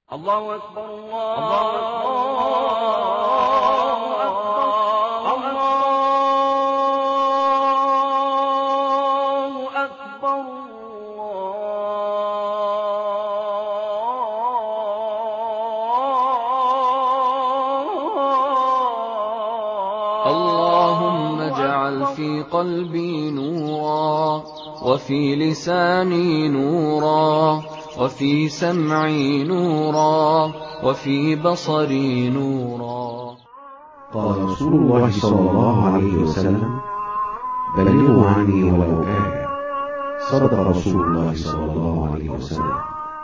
الله أكبر الله أكبر اللهم اجعل في قلبي نورا، وفي لساني نورا، وفي سمعي نورا، وفي بصري نورا. قال رسول الله صلى الله عليه وسلم: بلغوا عني ولو آية. صدق رسول الله صلى الله عليه وسلم.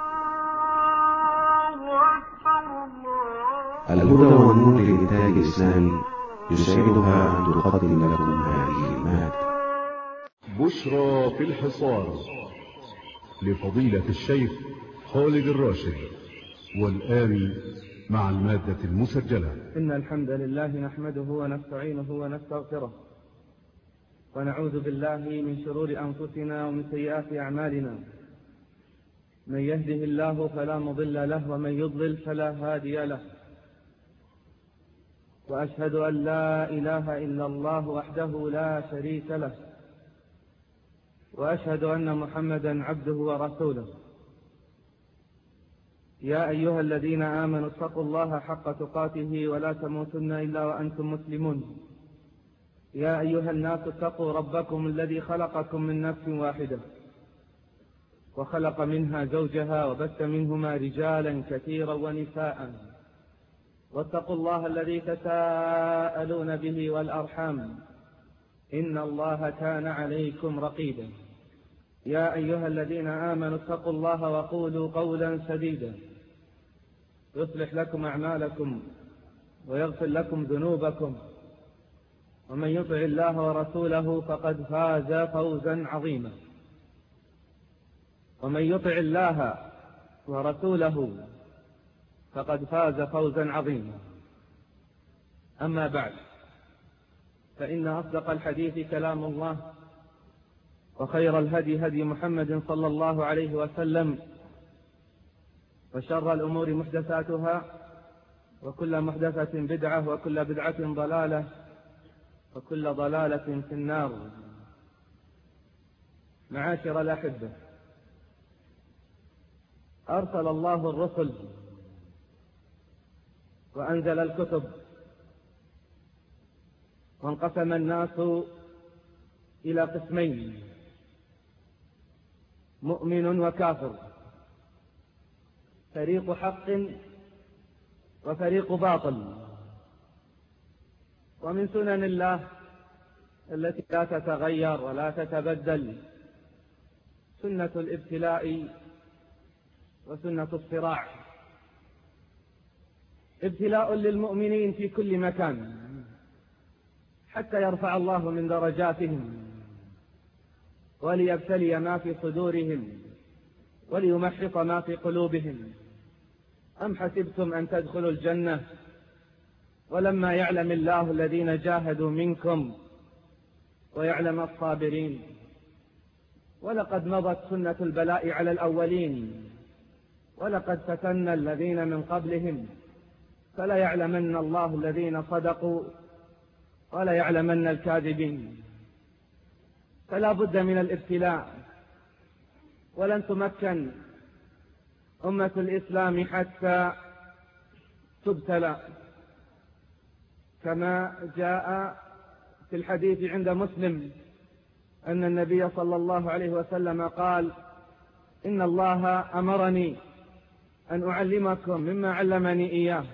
الهدى والنور للإنتاج الإسلامي يسعدها أن تقدم لكم هذه المادة. بشرى في الحصار لفضيلة الشيخ خالد الراشد. والآن مع المادة المسجلة. إن الحمد لله نحمده ونستعينه ونستغفره، ونعوذ بالله من شرور أنفسنا ومن سيئات أعمالنا. من يهده الله فلا مضل له، ومن يضلل فلا هادي له. وأشهد أن لا إله إلا الله وحده لا شريك له، وأشهد أن محمدا عبده ورسوله. يا أيها الذين آمنوا اتقوا الله حق تقاته ولا تموتن إلا وأنتم مسلمون. يا أيها الناس اتقوا ربكم الذي خلقكم من نفس واحدة، وخلق منها زوجها، وبث منهما رجالا كثيرا ونساء. واتقوا الله الذي تساءلون به والأرحام، إن الله كان عليكم رقيبا. يا أيها الذين آمنوا اتقوا الله وقولوا قولا سديدا يصلح لكم أعمالكم ويغفر لكم ذنوبكم، ومن يطع الله ورسوله فقد فاز فوزا عظيما. ومن يطع الله ورسوله فقد فاز فوزا عظيما. أما بعد، فإن أصدق الحديث كلام الله، وخير الهدي هدي محمد صلى الله عليه وسلم، وشر الأمور محدثاتها، وكل محدثة بدعة، وكل بدعة ضلالة، وكل ضلالة في النار. معاشر الأحبة، أرسل الله الرسل وأنزل الكتب، وانقسم الناس إلى قسمين: مؤمن وكافر، فريق حق وفريق باطل. ومن سنن الله التي لا تتغير ولا تتبدل سنة الابتلاء وسنة الصراع. ابتلاء للمؤمنين في كل مكان حتى يرفع الله من درجاتهم، وليبتلي ما في صدورهم، وليمحص ما في قلوبهم. أم حسبتم أن تدخلوا الجنة ولما يعلم الله الذين جاهدوا منكم ويعلم الصابرين؟ ولقد مضت سنة البلاء على الأولين، ولقد فتنا الذين من قبلهم، فلا يعلمن الله الذين صدقوا ولا يعلمن الكاذبين. فلا بد من الابتلاء، ولن تمكن أمة الإسلام حتى تبتلى، كما جاء في الحديث عند مسلم أن النبي صلى الله عليه وسلم قال: إن الله أمرني أن أعلمكم مما علمني إياه.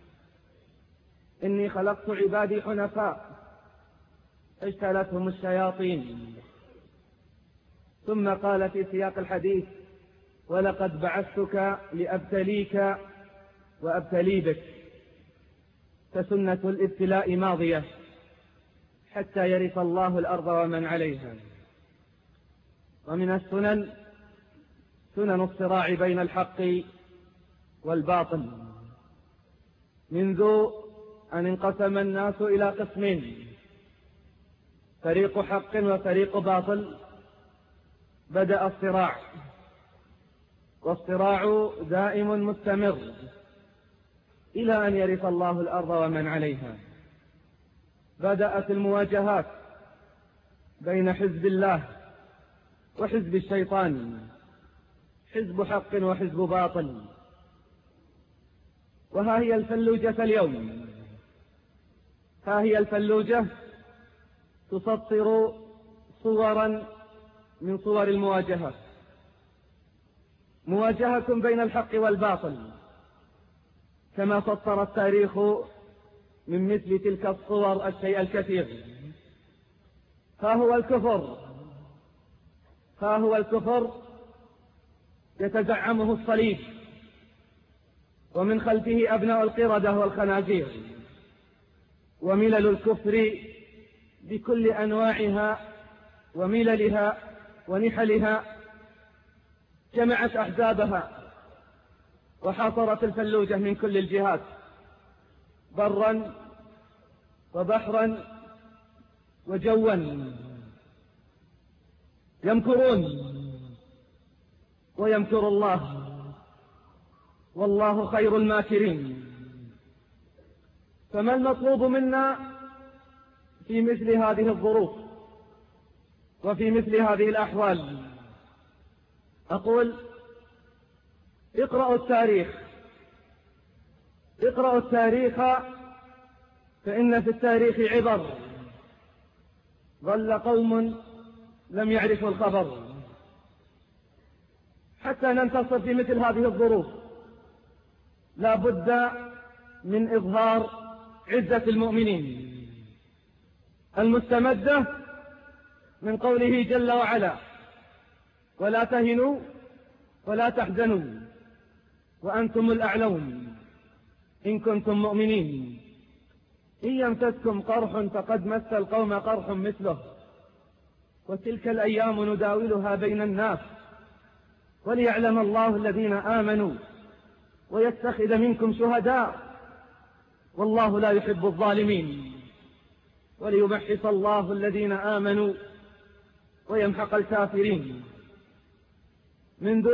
إني خلقت عبادي حنفاء اجتالتهم الشياطين. ثم قال في سياق الحديث: ولقد بعثتك لأبتليك وأبتلي بك. فسنة الابتلاء ماضية حتى يرث الله الأرض ومن عليها. ومن السنن سنن الصراع بين الحق والباطل، منذ أن انقسم الناس إلى قسمين: فريق حق وفريق باطل. بدأ الصراع، والصراع دائم مستمر إلى أن يرث الله الأرض ومن عليها. بدأت المواجهات بين حزب الله وحزب الشيطان، حزب حق وحزب باطل. وها هي الفلوجة اليوم، ها هي الفلوجة تسطر صورا من صور المواجهة، مواجهة بين الحق والباطل، كما سطر التاريخ من مثل تلك الصور الشيء الكثير. ها هو الكفر يتزعمه الصليب، ومن خلفه أبناء القردة والخنازير، وملل الكفر بكل أنواعها ومللها ونحلها جمعت أحزابها وحاصرت الفلوجة من كل الجهات، برا وبحرا وجوا، يمكرون ويمكر الله، والله خير الماكرين. فما المطلوب منا في مثل هذه الظروف وفي مثل هذه الأحوال؟ أقول اقرأوا التاريخ فإن في التاريخ عبر. ظل قوم لم يعرفوا الخبر. حتى ننتصر في مثل هذه الظروف لا بد من إظهار عزة المؤمنين المستمدة من قوله جل وعلا: ولا تهنوا ولا تحزنوا وأنتم الأعلون إن كنتم مؤمنين. إن يمسسكم قرح فقد مس القوم قرح مثله، وتلك الأيام نداولها بين الناس وليعلم الله الذين آمنوا ويتخذ منكم شهداء والله لا يحب الظالمين، وليمحص الله الذين آمنوا ويمحق الكافرين. منذ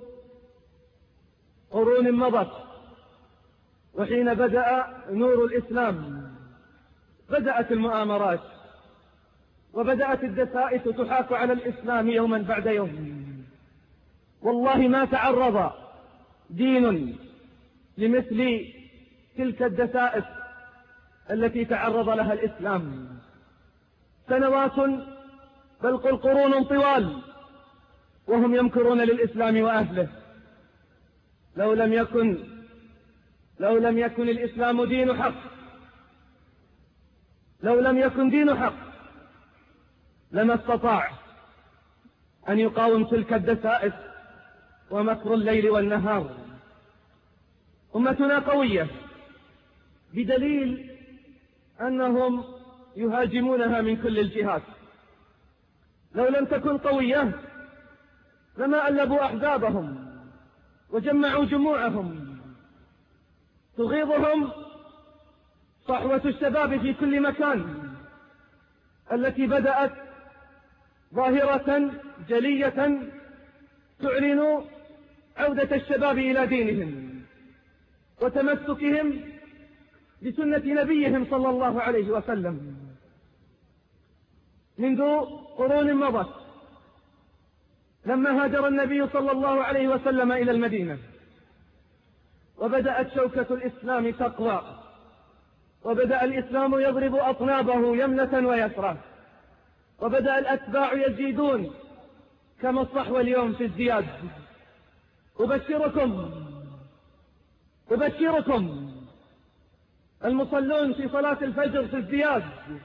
قرون مضت وحين بدأ نور الإسلام بدأت المؤامرات وبدأت الدسائس تحاك على الإسلام يوما بعد يوم. والله ما تعرض دين لمثل تلك الدسائس التي تعرض لها الإسلام. سنوات بل قل قرون طوال وهم يمكرون للإسلام وأهله. لو لم يكن الإسلام دين حق، لو لم يكن دين حق لما استطاع أن يقاوم تلك الدسائس ومكر الليل والنهار. أمتنا قوية بدليل أنهم يهاجمونها من كل الجهات. لو لم تكن قوية لما ألبوا أحزابهم وجمعوا جموعهم. تغيظهم صحوة الشباب في كل مكان التي بدأت ظاهرة جلية تعلن عودة الشباب إلى دينهم وتمسكهم بسنة نبيهم صلى الله عليه وسلم. منذ قرون مضت لما هاجر النبي صلى الله عليه وسلم إلى المدينة وبدأت شوكة الإسلام تقوى وبدأ الإسلام يضرب أطنابه يمنة ويسرى وبدأ الأتباع يزيدون كما الصحوة اليوم في ازدياد. أبشركم المصلون في صلاة الفجر في ازدياد.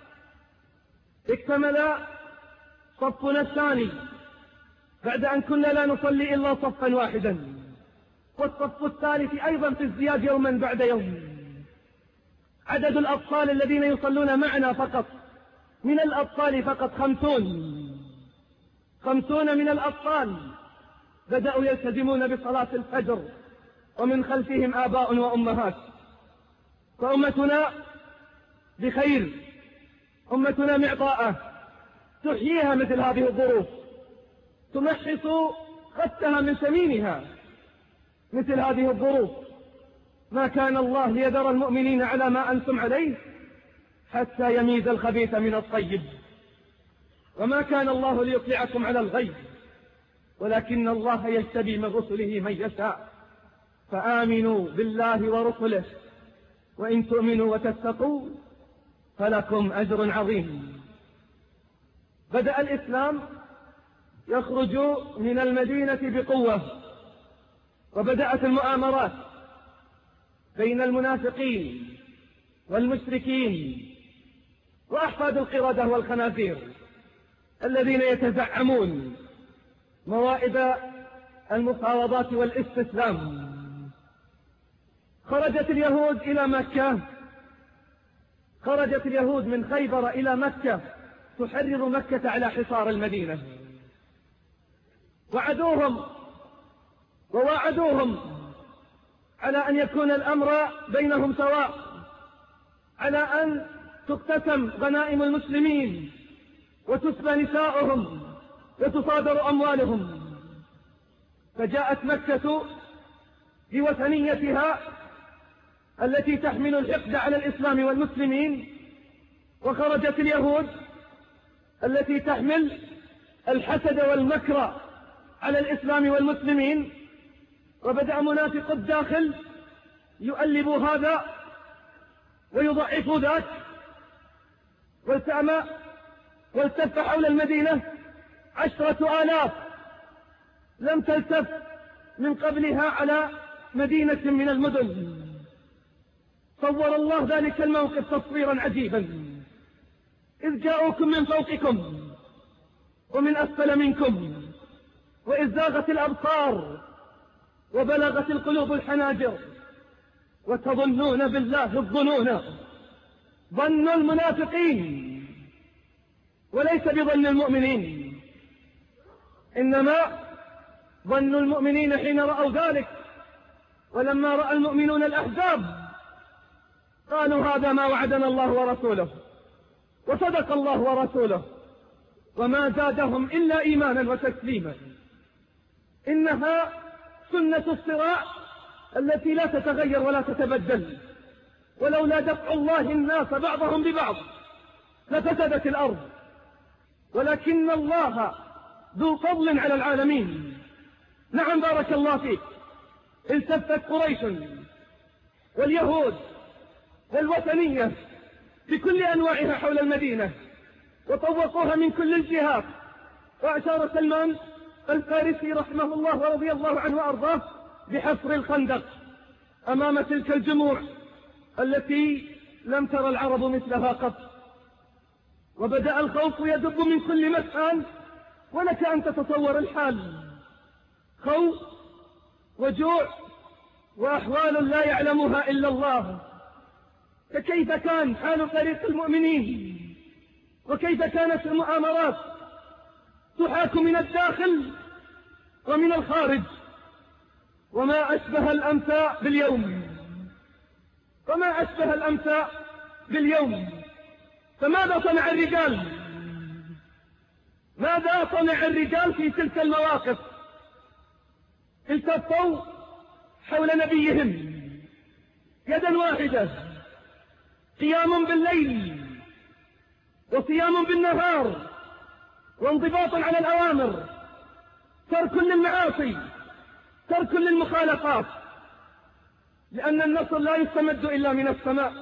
اكتمل صفنا الثاني بعد أن كنا لا نصلي إلا صفا واحدا، والصف الثالث أيضا في ازدياد يوما بعد يوم. عدد الأطفال الذين يصلون معنا فقط من الأطفال فقط 50 من الأطفال بدأوا يلتزمون بصلاة الفجر ومن خلفهم آباء وأمهات. فأمتنا بخير، أمتنا معطاءة تحييها مثل هذه الظروف، تمحص خدها من ثمينها مثل هذه الظروف ما كان الله ليذر المؤمنين على ما أنتم عليه حتى يميز الخبيث من الطيب، وما كان الله ليطلعكم على الغيب ولكن الله يجتبي من رسله من يشاء، فآمنوا بالله ورسله وإن تؤمنوا وتتقوا فلكم أجر عظيم. بدأ الإسلام يخرج من المدينة بقوة، وبدأت المؤامرات بين المنافقين والمشركين وأحفاد القردة والخنازير الذين يتزعمون موائد المفاوضات والاستسلام. خرجت اليهود إلى مكة، خرجت اليهود من خيبر إلى مكة تحرر مكة على حصار المدينة، وواعدوهم على أن يكون الأمر بينهم سواء، على أن تقتسم غنائم المسلمين وتسبى نساؤهم وتصادر أموالهم. فجاءت مكة بوثنيتها التي تحمل الحقد على الإسلام والمسلمين، وخرجت اليهود التي تحمل الحسد والمكر على الإسلام والمسلمين. وبدأ منافق الداخل يؤلب هذا ويضعف ذاك، والتف حول المدينة 10,000 لم تلتف من قبلها على مدينة من المدن. صور الله ذلك الموقف تصويرا عجيبا، إذ جاءوكم من فوقكم ومن أسفل منكم وإذ زاغت الأبصار وبلغت القلوب الحناجر وتظنون بالله الظنون. ظن المنافقين وليس بظن المؤمنين، إنما ظن المؤمنين حين رأوا ذلك. ولما رأى المؤمنون الأحزاب قالوا هذا ما وعدنا الله ورسوله، وصدق الله ورسوله، وما زادهم إلا إيمانا وتسليما. إنها سنة الصراع التي لا تتغير ولا تتبدل، ولولا دفع الله الناس بعضهم ببعض لفسدت الأرض، ولكن الله ذو فضل على العالمين. نعم بارك الله فيك، التفت قريش واليهود والوثنية بكل أنواعها حول المدينة وطوقوها من كل الجهات، وأشار سلمان الفارسي رحمه الله ورضي الله عنه وأرضاه بحفر الخندق أمام تلك الجموع التي لم ترى العرب مثلها قط. وبدأ الخوف يدب من كل مكان، ولك أن تتصور الحال، خوف وجوع وأحوال لا يعلمها إلا الله. فكيف كان حال فريق المؤمنين، وكيف كانت المؤامرات تحاك من الداخل ومن الخارج. وما أشبه الأمس باليوم، وما أشبه الأمس باليوم. فماذا صنع الرجال؟ ماذا صنع الرجال في تلك المواقف؟ التفوا حول نبيهم يدا واحدة، قيام بالليل وصيام بالنهار، وانضباط على الأوامر، ترك للمعاصي، ترك للمخالفات، لأن النصر لا يستمد إلا من السماء.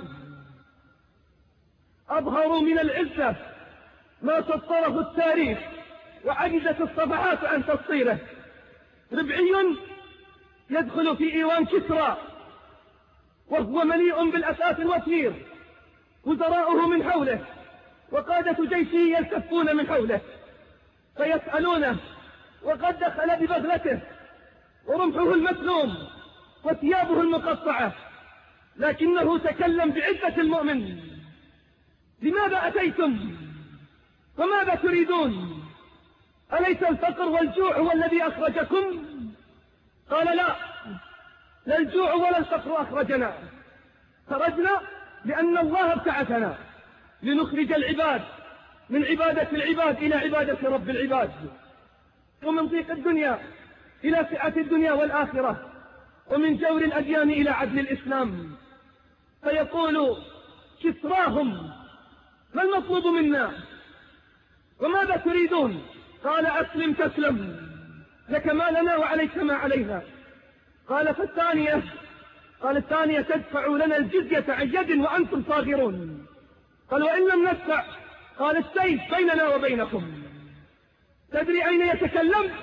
أظهروا من العزة ما سطره التاريخ وعجزت الصفحات عن تسطيره. ربعي يدخل في إيوان كسرى وهو مليء بالأساس الوفير، وزراؤه من حوله وقادة جيشه يلتفون من حوله فيسألونه، وقد دخل ببغلته ورمحه المسلوم وثيابه المقطعة، لكنه تكلم بعزة المؤمن. لماذا أتيتم وماذا تريدون؟ أليس الفقر والجوع هو الذي أخرجكم؟ قال لا الجوع ولا الفقر أخرجنا، خرجنا لأن الله ابتعثنا لنخرج العباد من عبادة العباد إلى عبادة رب العباد، ومن ضيق الدنيا إلى سعة الدنيا والآخرة. ومن جور الأديان إلى عدل الإسلام. فيقول كسراهم: ما المطلوب منا وماذا تريدون؟ قال: أسلم تسلم، لك ما لنا وعليك ما علينا. قال: قال الثانية: تدفع لنا الجزية عن يد وأنتم صاغرون. قال: وإن لم ندفع؟ قال: السيف بيننا وبينكم. تدري أين يتكلم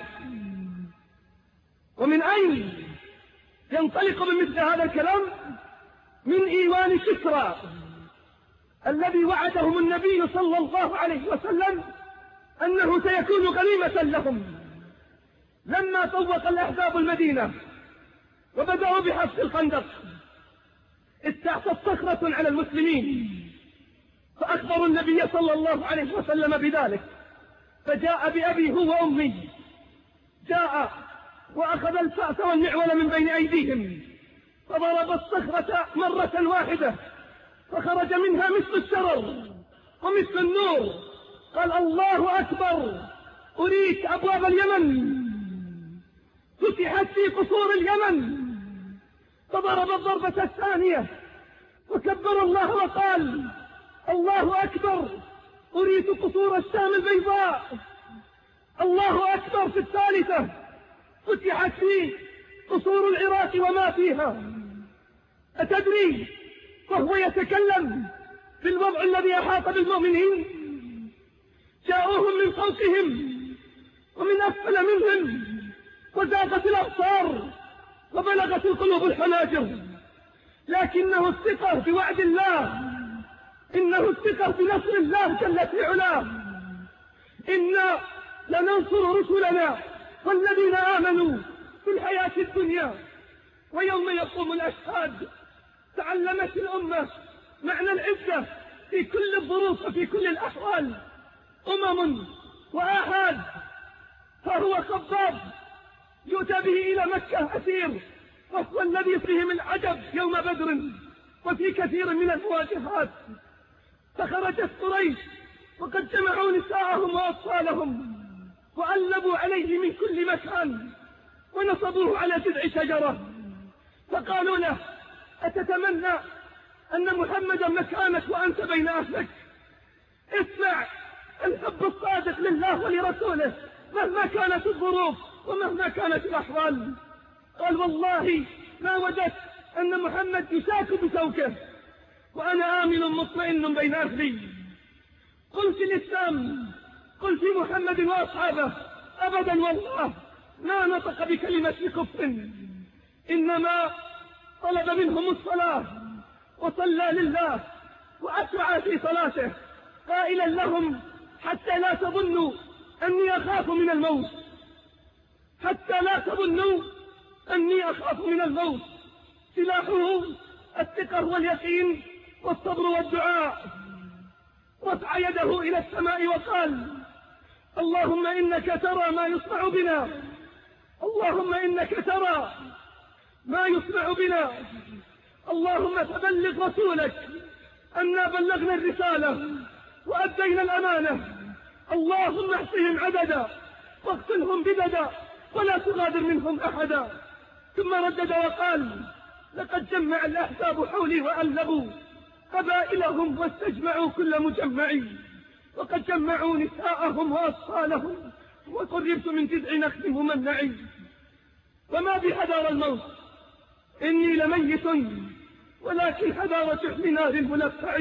ومن أين ينطلق بمثل هذا الكلام؟ من إيوان كسرى الذي وعدهم النبي صلى الله عليه وسلم أنه سيكون غنيمة لهم. لما طوق الأحزاب المدينة وبدأوا بحفر الخندق استعصت صخرة على المسلمين، فأخبروا النبي صلى الله عليه وسلم بذلك، فجاء بأبي هو وأمي، جاء وأخذ الفأس والمعول من بين أيديهم، فضرب الصخرة مرة واحدة فخرج منها مثل الشرر ومثل النور. قال: الله أكبر، أريك أبواب اليمن، فتحت في قصور اليمن. فضرب الضربة الثانية وكبر الله وقال: الله أكبر، أريت قصور الشام البيضاء. الله أكبر في الثالثة، فتحت في قصور العراق وما فيها. أتدري وهو يتكلم بالوضع الذي أحاط بالمؤمنين؟ جاءوهم من فوقهم ومن أسفل منهم، وزاغت الأبصار وبلغت القلوب الحناجر، لكنه الثقة بوعد الله، إنه الثقة بنصر الله جل في علاه. إنا لننصر رسلنا والذين آمنوا في الحياة الدنيا ويوم يقوم الأشهاد. تعلمت الأمة معنى العزة في كل الظروف وفي كل الأحوال. وآحاد، فهو خباب يؤتى به إلى مكة أسير، وهو الذي فيهم العجب يوم بدر وفي كثير من المواجهات. فخرجت قريش وقد جمعوا نساءهم وأطفالهم وألبوا عليه من كل مكان ونصبوه على جذع شجرة، فقالوا له: أتتمنى أن محمدا مكانك وأنت بين أهلك؟ اسمع الحب الصادق لله ولرسوله مهما كانت الظروف ومهما كانت الأحوال. قال: والله ما وجدت أن محمد يشاك بشوكه وأنا آمن مطمئن بين أهلي. قل في الإسلام، قل في محمد وأصحابه: أبدا والله ما نطق بكلمة كفر، إنما طلب منهم الصلاة وصلى لله وأسرع في صلاته، قائلا لهم: حتى لا تظنوا أني أخاف من الموت، حتى لا تظنوا أني أخاف من الموت. سلاحه الثقة واليقين والصبر والدعاء. رفع يده إلى السماء وقال: اللهم إنك ترى ما يصنع بنا، اللهم إنك ترى ما يصنع بنا، اللهم فبلغ رسولك أنا بلغنا الرسالة وأدينا الأمانة، اللهم احصهم عددا واقتلهم بددا ولا تغادر منهم أحدا. ثم ردد وقال: لقد جمع الأحزاب حولي وألبوا قبائلهم واستجمعوا كل مجمع، وقد جمعوا نساءهم وأطفالهم وقربت من جذع نخل ممنع. وما بحذار الموت، إني لميت ولكن حذار جحر نار ملفع.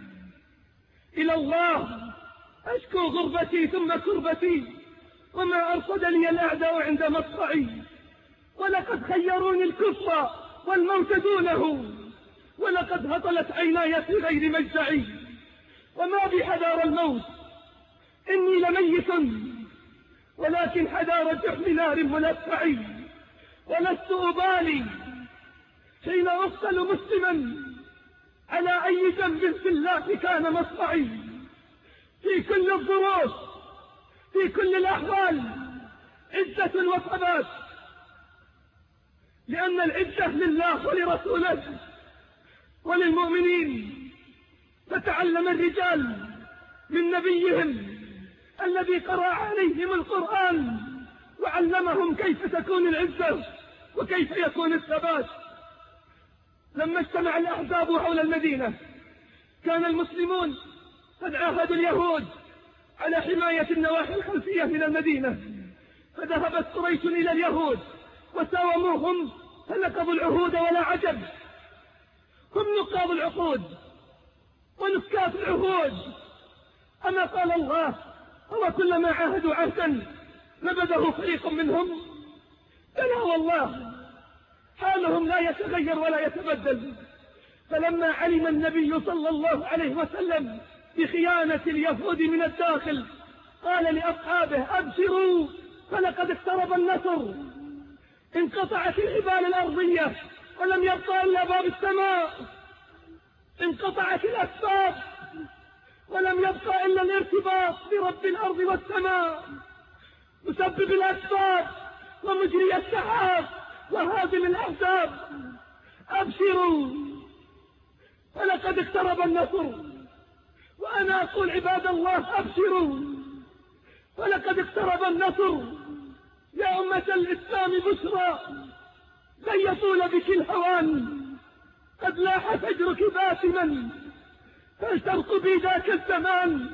إلى الله أشكو غربتي ثم كربتي، وما أرصدني الأعداء عند مصرعي. ولقد خيروني الكفر والموت دونه، ولقد هطلت عيناي في غير مجزعي. وما بحذار الموت، إني لميت ولكن حذار جحر نار ملفع. ولست أبالي حين أقتل مسلما على أي جنب في الله كان مصرعي. في كل الظروف، في كل الأحوال، عزة وثبات، لأن العزة لله ولرسوله وللمؤمنين. فتعلم الرجال من نبيهم الذي قرأ عليهم القرآن وعلمهم كيف تكون العزة وكيف يكون الثبات؟ لما اجتمع الأحزاب حول المدينة كان المسلمون قد عاهدوا اليهود على حماية النواحي الخلفية من المدينة، فذهبت قريش إلى اليهود وساوموهم فنقضوا العهود، ولا عجب، هم نقاض العقود ونكاة العهود. أما قال الله: هو كلما عاهدوا عهدا نبذه فريق منهم؟ بلى والله، حالهم لا يتغير ولا يتبدل. فلما علم النبي صلى الله عليه وسلم بخيانة اليهود من الداخل قال لأصحابه: أبشروا فلقد اقترب النصر. انقطعت الحبال الأرضية ولم يبقى إلا باب السماء، انقطعت الأسباب ولم يبقى إلا الارتباط برب الأرض والسماء، مسبب الأسباب ومجري السحاب وهادم الأحزاب. أبشروا فلقد اقترب النصر. وأنا أقول: عباد الله، أبشروا فلقد اقترب النصر. يا أمة الإسلام بشرى، لن يطول بك الهوان، قد لاح فجرك باسما، فلترقبي ذاك الزمان.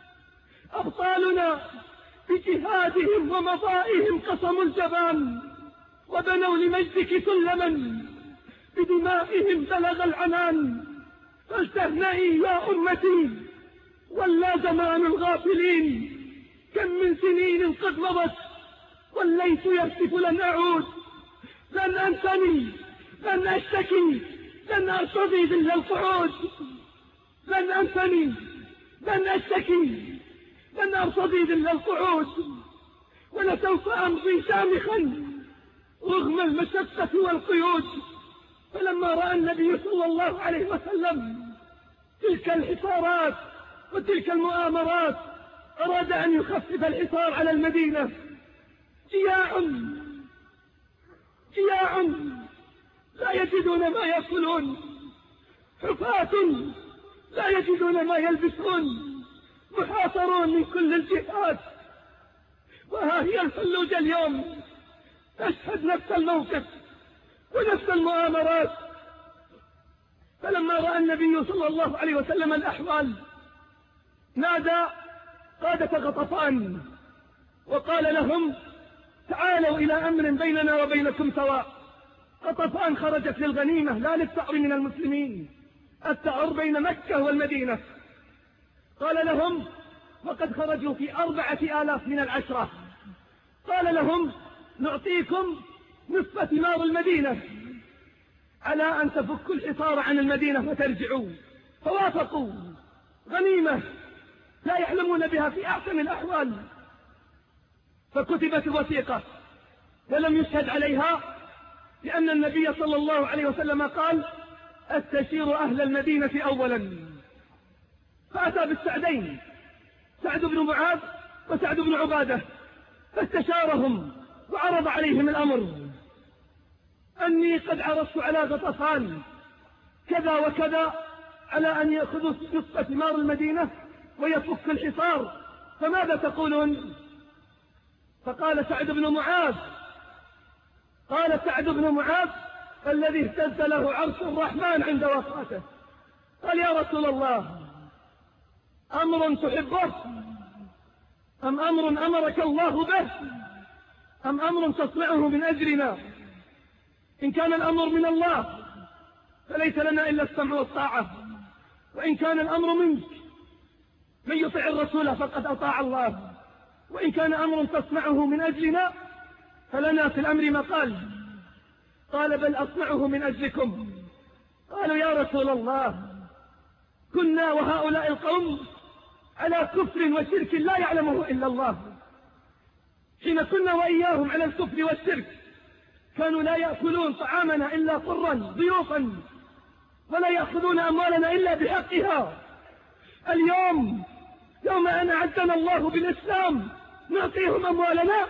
أبطالنا بجهادهم ومضائهم قصموا الجبان، وبنوا لمجدك سلما بدمائهم بلغ العنان. فلتهنئي يا أمتي، ولا زمان الغافلين، كم من سنين قد مضت والليث يهتف لن أعود. لن أنثني، لن أشتكي، لن أرتضي ذل القعود. لن أنثني، لن أشتكي، لن أرتضي ذل القعود. ولسوف أمضي شامخا رغم المشقة والقيود. فلما رأى النبي صلى الله عليه وسلم تلك الحصارات وتلك المؤامرات أراد أن يخفف الحصار على المدينة. جياع لا يجدون ما يأكلون، حفاة لا يجدون ما يلبسون، محاصرون من كل الجهات. وها هي الفلوجة اليوم تشهد نفس الموقف ونفس المؤامرات. فلما رأى النبي صلى الله عليه وسلم الأحوال نادى قادة غطفان وقال لهم: تعالوا إلى أمر بيننا وبينكم سواء. غطفان خرجت للغنيمة لا للثأر من المسلمين، الثأر بين مكة والمدينة. قال لهم: وقد خرجوا في 4000 من العشرة. قال لهم: نعطيكم نصف ثمار المدينة على أن تفكوا الحصار عن المدينة وترجعوا. فوافقوا، غنيمة لا يعلمون بها في أحسن الأحوال. فكتبت الوثيقة ولم يشهد عليها، لأن النبي صلى الله عليه وسلم قال: استشير أهل المدينة أولا. فأتى بالسعدين، سعد بن معاذ وسعد بن عبادة، فاستشارهم وعرض عليهم الأمر: أني قد عرضت على غطفان كذا وكذا على أن يأخذوا نصف ثمار المدينة ويفك الحصار، فماذا تقولون؟ فقال سعد بن معاذ الذي اهتز له عرش الرحمن عند وفاته، قال: يا رسول الله، أمر تحبه أم أمر أمرك الله به أم أمر تصنعه من أجلنا؟ إن كان الأمر من الله فليس لنا إلا السمع والطاعة، وإن كان الأمر منك من يطع الرسول فقد أطاع الله، وإن كان أمر تصنعه من أجلنا فلنا في الأمر مقال. قال: بل أصنعه من أجلكم. قالوا: يا رسول الله، كنا وهؤلاء القوم على كفر وشرك لا يعلمه إلا الله. حين كنا وإياهم على الكفر والشرك كانوا لا يأكلون طعامنا إلا قرا ضيوفا، ولا يأخذون أموالنا إلا بحقها. اليوم يوم أن أعزنا الله بالإسلام نعطيهم أموالنا.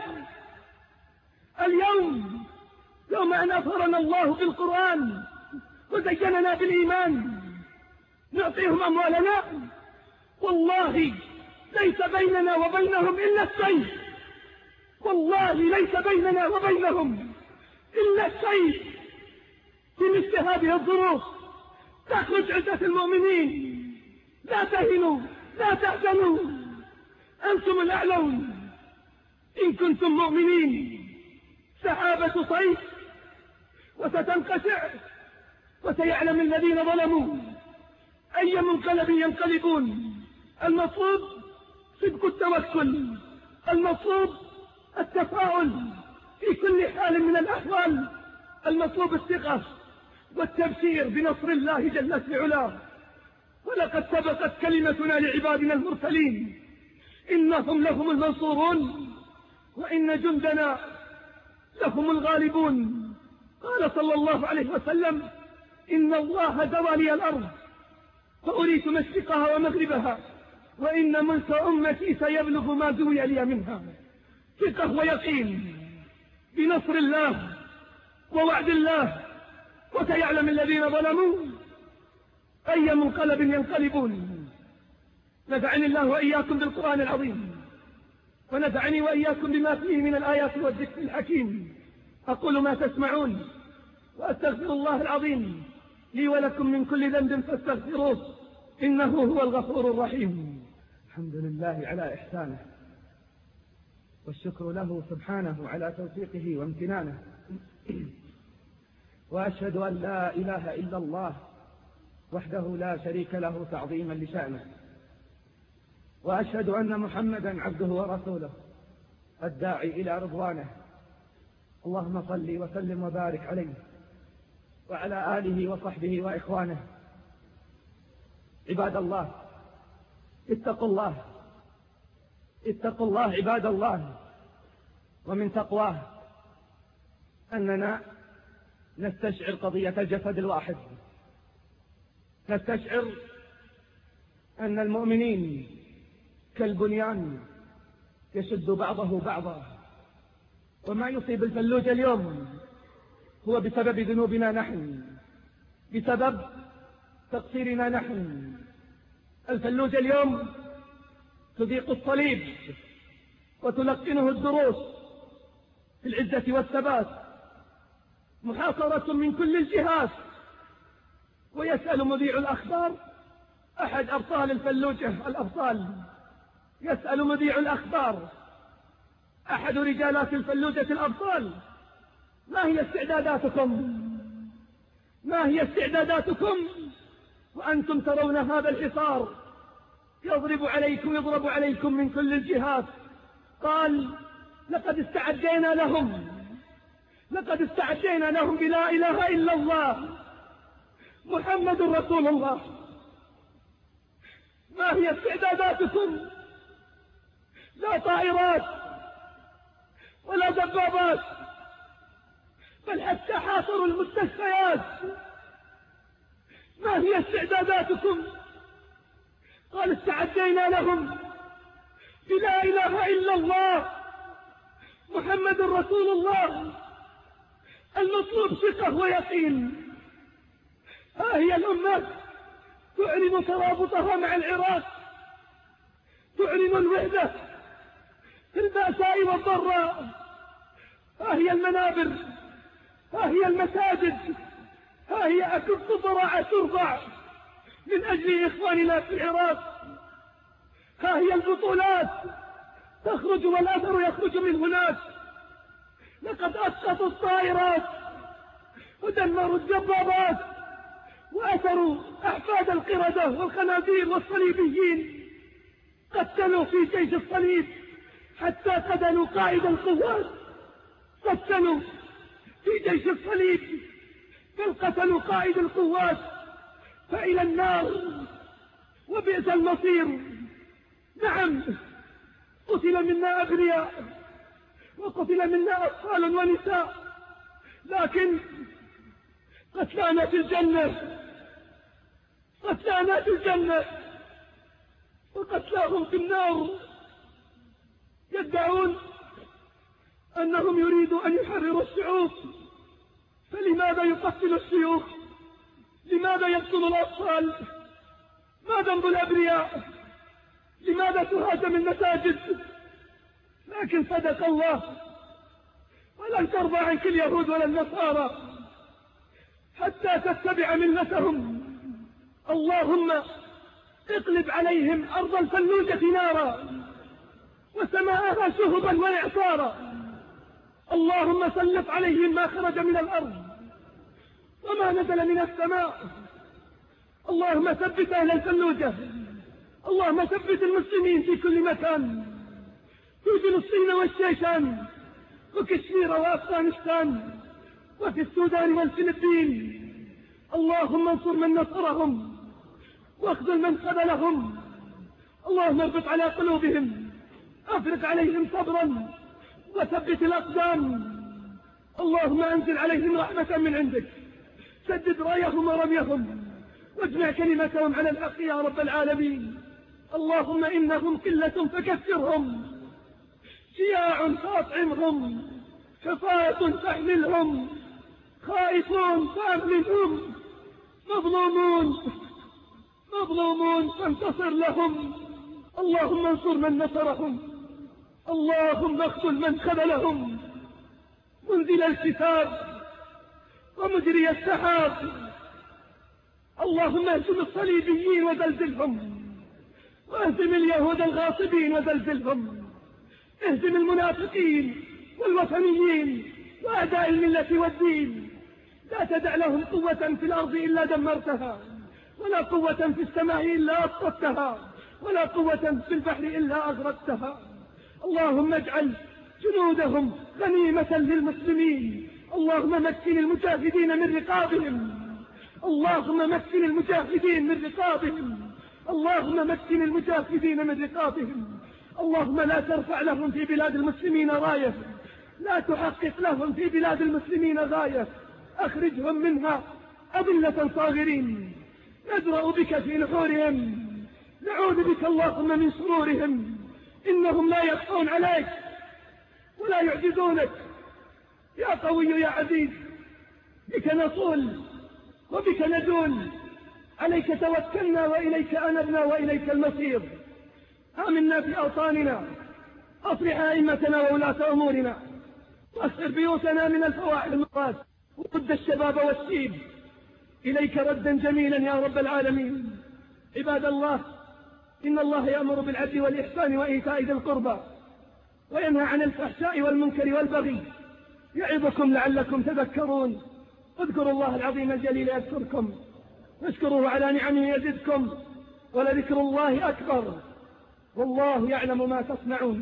اليوم يوم أن أظهرنا الله بالقرآن وزيننا بالإيمان نعطيهم أموالنا. والله ليس بيننا وبينهم إلا السيف، والله ليس بيننا وبينهم إلا السيف في مثل هذه الظروف تخرج عزة المؤمنين. لا تهنوا لا تحزنوا، أنتم الأعلون إن كنتم مؤمنين. سحابة صيف وستنقشع، وسيعلم الذين ظلموا أي منقلب ينقلبون. المطلوب صدق التوكل، المطلوب التفاؤل في كل حال من الأحوال، المطلوب الثقة والتبشير بنصر الله جل في علاه. ولقد سبقت كلمتنا لعبادنا المرسلين إنهم لهم المنصورون وإن جندنا لهم الغالبون. قال صلى الله عليه وسلم إن الله زوى لي الأرض فأريت مشرقها ومغربها وإن ملك أمتي سيبلغ ما زوي لي منها. ثقة ويقين بنصر الله ووعد الله، وسيعلم الذين ظلموا أي منقلب ينقلبون. نفعني الله وإياكم بالقرآن العظيم، ونفعني وإياكم بما فيه من الآيات والذكر الحكيم. أقول ما تسمعون وأستغفر الله العظيم لي ولكم من كل ذنب فاستغفروه إنه هو الغفور الرحيم. الحمد لله على إحسانه، والشكر له سبحانه على توفيقه وامتنانه، وأشهد أن لا إله إلا الله وحده لا شريك له تعظيما لشأنه، وأشهد أن محمدا عبده ورسوله الداعي إلى رضوانه. اللهم صل وسلم وبارك عليه وعلى آله وصحبه وإخوانه. عباد الله، اتقوا الله، اتقوا الله عباد الله. ومن تقواه أننا نستشعر قضية الجسد الواحد، نستشعر أن المؤمنين كالبنيان يشد بعضه بعضا، وما يصيب الفلوج اليوم هو بسبب ذنوبنا نحن، بسبب تقصيرنا نحن. الفلوج اليوم تذيق الصليب وتلقنه الدروس في العزة والثبات، محاصرة من كل الجهات. ويسأل مذيع الأخبار أحد أبطال الفلوجة الأبطال، يسأل مذيع الأخبار أحد رجالات الفلوجة الأبطال: ما هي استعداداتكم؟ ما هي استعداداتكم وأنتم ترون هذا الحصار يضرب عليكم من كل الجهات؟ قال: لقد استعدينا لهم بلا إله إلا الله محمد رسول الله. ما هي استعداداتكم؟ لا طائرات ولا دبابات، بل حتى حاصروا المستشفيات. ما هي استعداداتكم؟ قال: استعدينا لهم بلا إله إلا الله محمد رسول الله. المطلوب ثقة ويقين. ها هي الأمة تعلن ترابطها مع العراق، تعلن الوحدة في البأساء والضراء. ها هي المنابر، ها هي المساجد، ها هي أكف ضراعة ترفع من أجل إخواننا في العراق. ها هي البطولات تخرج والأثر يخرج من هناك. لقد أسقطوا الطائرات ودمروا الدبابات وأثروا أحفاد القردة والخنازير والصليبيين. قتلوا في جيش الصليب حتى قتلوا قائد القوات، قتلوا في جيش الصليب بل قتلوا قائد القوات، فإلى النار وبئس المصير. نعم، قتل منا أبرياء وقتل منا أطفال ونساء، لكن قتلانا في الجنة، قتلانا في الجنة وقتلاهم في النار. يدعون أنهم يريدوا أن يحرروا الشعوب، فلماذا يقتل الشيوخ؟ لماذا يقتل الأطفال؟ ما ذنب الأبرياء؟ لماذا تهاجم المساجد؟ لكن صدق الله ولن ترضى عنك اليهود ولا النصارى حتى تتبع ملتهم. اللهم اقلب عليهم أرض الفلوجة نارا وسماءها شهبا وإعصارا. اللهم سلط عليهم ما خرج من الأرض وما نزل من السماء. اللهم ثبت أهل الفلوجة. اللهم ثبت المسلمين في كل مكان، في فلسطين والشيشان وكشمير وأفغانستان وفي السودان والفلبين. اللهم انصر من نصرهم واخذل من خذلهم. اللهم اربط على قلوبهم، افرغ عليهم صبرا وثبت الأقدام. اللهم انزل عليهم رحمة من عندك، سدد رايهم ورميهم واجمع كلمتهم على الحق يا رب العالمين. اللهم إنهم قلة فكثرهم، شياع فأطعمهم، حفاة فاحملهم، خائفون فأمنهم، مظلومون فانتصر لهم. اللهم انصر من نصرهم. اللهم اخذل من خذلهم، منزل الكتاب ومجري السحاب. اللهم اهزم الصليبيين وزلزلهم، واهزم اليهود الغاصبين وزلزلهم، اهزم المنافقين والوثنيين وأعداء الملة والدين. لا تدع لهم قوة في الأرض إلا دمرتها، ولا قوة في السماء إلا أسقطتها، ولا قوة في البحر إلا أغرقتها. اللهم اجعل جنودهم غنيمة للمسلمين. اللهم مكن المجاهدين من رقابهم. اللهم مكن المجاهدين من رقابهم. اللهم مكن المجاهدين من رقابهم. اللهم لا ترفع لهم في بلاد المسلمين راية، لا تحقق لهم في بلاد المسلمين غاية. أخرجهم منها أذلة صاغرين، ندرأ بك في نحورهم، نعوذ بك اللهم من شرورهم. إنهم لا يخفون عليك ولا يعجزونك يا قوي يا عزيز. بك نصول وبك ندول، عليك توكلنا وإليك أنبنا وإليك المصير. آمنا في أوطاننا، أصلح أئمتنا وولاة أمورنا، واستر بيوتنا من الفواحش والمنكرات، ورد الشباب والشيب إليك ردا جميلا يا رب العالمين. عباد الله، إن الله يأمر بالعدل والإحسان وإيتاء ذي القربى وينهى عن الفحشاء والمنكر والبغي، يعظكم لعلكم تذكرون. اذكروا الله العظيم الجليل يذكركم، واشكروه على نعمه يزدكم، ولذكر الله أكبر، والله يعلم ما تصنعون.